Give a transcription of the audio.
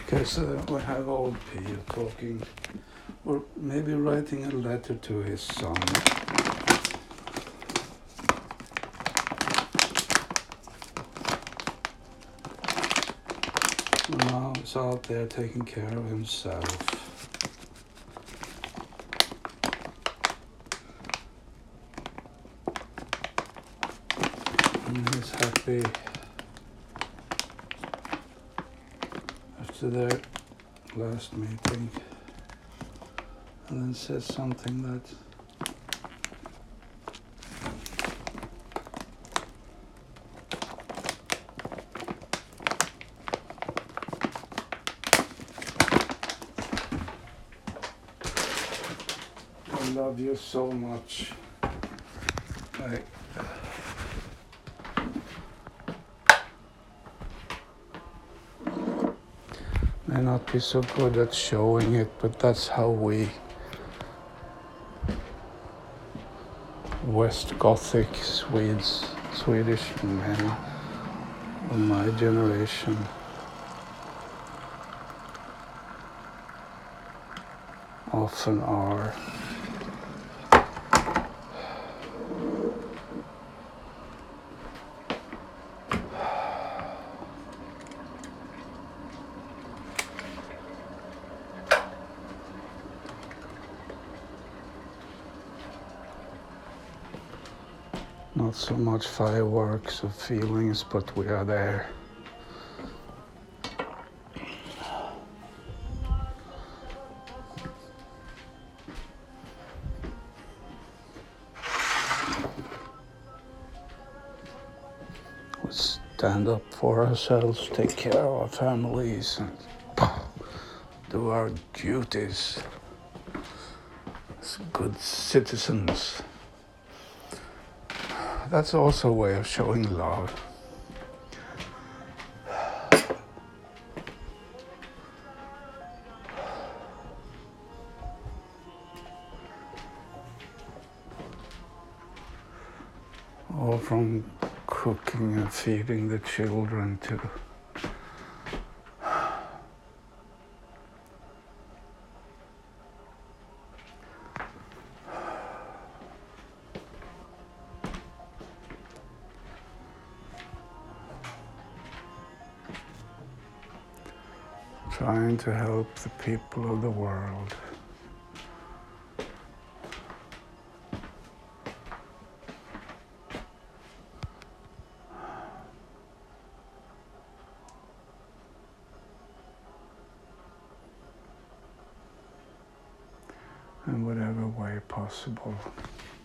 Because we have old Pio talking, or maybe writing a letter to his son. Now he's out there taking care of himself. And he's happy after their last meeting, and then says something that I love you so much. I may not be so good at showing it, but that's how we West Gothic Swedish men of my generation often are. Not so much fireworks of feelings, but we are there. We stand up for ourselves, take care of our families, and do our duties as good citizens. That's also a way of showing love. All from cooking and feeding the children to trying to help the people of the world. In whatever way possible.